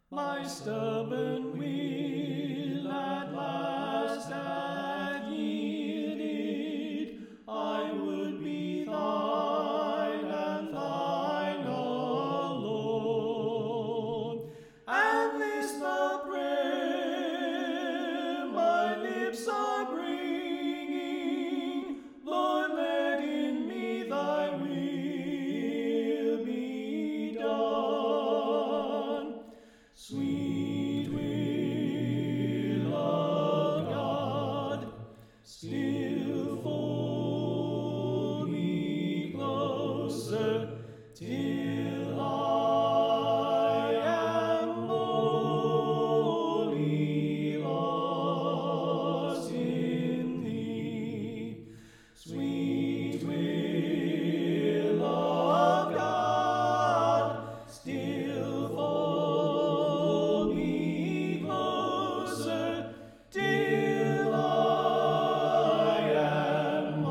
My stubborn will at last hath yielded. I would be thine and thine alone. And this the prayer my lips are bringing. Lord, let in me thy will be done. Sweet will of God, still fold me closer till I am wholly lost in thee. Sweet will of God, still fold me closer till I am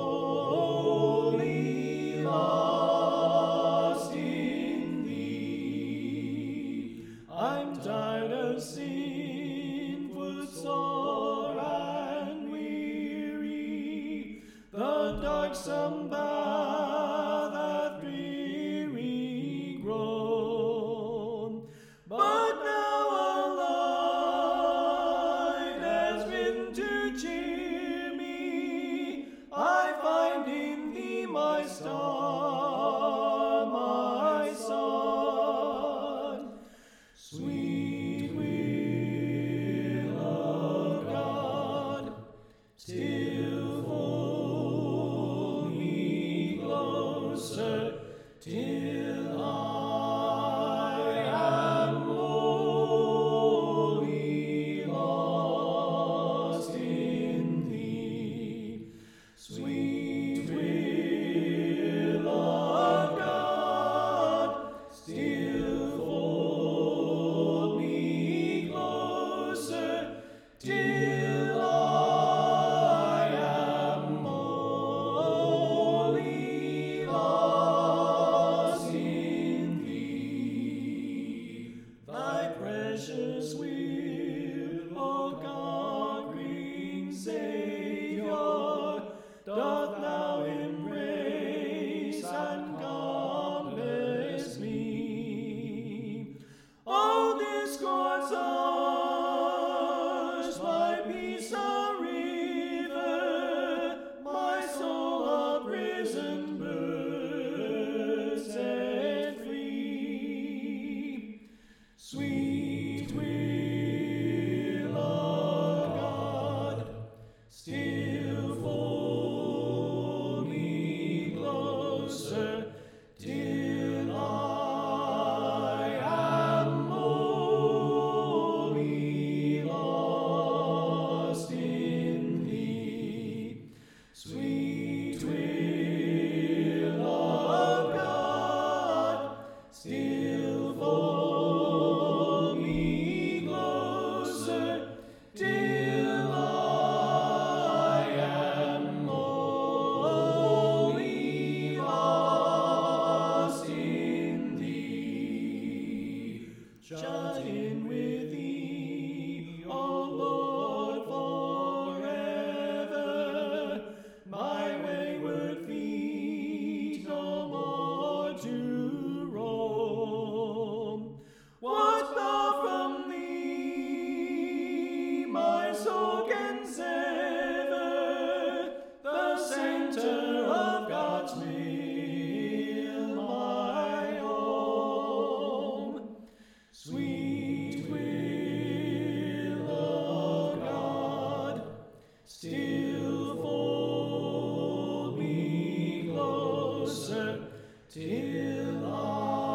wholly lost in thee. I'm tired of sin, footsore and weary. The darksome path hath dreary grown, but now a light has risen to cheer me. I find in thee my star, my sun. Sweet will of God, still fold me closer till I am wholly lost in thee. Sweet will of God, still fold me closer till I am wholly lost in thee. Thy precious will, O conquering Saviour, doth now embrace and compass me. All discords hushed, my peace a river, my soul a prison bird set free. Sweet will of God, still fold me closer till I am wholly lost in thee. Sweet will of God, still fold me closer till I am wholly lost in thee. Shut in with thee, O Lord, forever. My wayward feet no more to roam. What thou from thee, my soul can sever, the center of God's will, my home. Sweet will of God, still fold me closer till I